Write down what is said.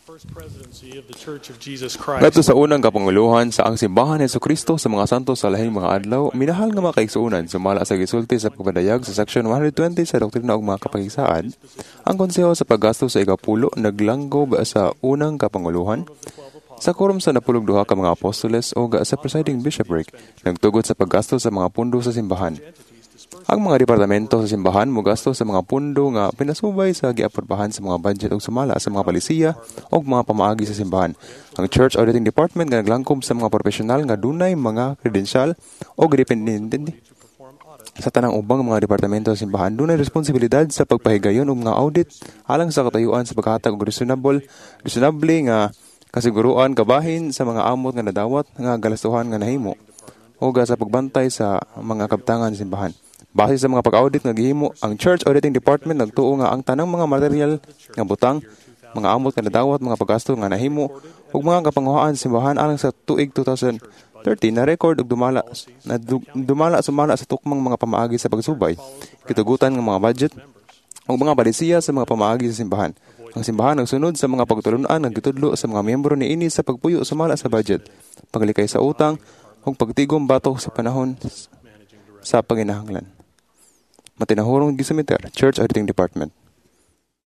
Ngadto sa unang kapanguluhan sa ang simbahan ni Jesucristo sa mga santos sa lahing mga adlaw, minahal nga mga kaigsuonan sumala sa gisulti sa pagpadayag sa section 120 sa doktrina ug mga kapahigsaan, ang konseho sa paggasto sa ikapulo naglanggob sa unang kapanguluhan. Sa quorum sa napulog duha ka mga apostoles o sa presiding bishopric, nagtugot sa paggasto sa mga pundo sa simbahan. Ang mga departamento sa simbahan mogasto sa mga pundo nga pinasubay sa giaprobahan sa mga budget ug sumala sa mga palisiya ug mga pamaagi sa simbahan. Ang Church Auditing Department nga naglangkob sa mga profesional nga dunay mga kredensyal o dependente sa tanang ubang mga departamento sa simbahan dunay responsibilidad sa pagpahigayon og mga audit alang sa katayuan sa paghatag og reasonable nga kasiguruan kabahin sa mga amot nga nadawat nga galastuhan nga nahimo o sa pagbantay sa mga kabtangan sa simbahan. Base sa mga pag-audit nga gihimo, ang Church Auditing Department nagtuo nga ang tanang mga material nga butang, mga amot nga nadawat, mga paggasto nga nahimo ug mga kapanguhaan sa simbahan alang sa tuig 2013 na record ug dumala sa tukmang mga pamaagi sa pagsubay, kitugutan ng mga budget ug mga palisiya sa mga pamaagi sa simbahan. Ang simbahan nagsunod sa mga pagtulunan nga gitudlo sa mga miyembro niini sa pagpuyo sumala sa budget, paglikay sa utang ug pagtigom batok sa panahon sa panginahanglan. Matinahurong gisumiter, Church Auditing Department.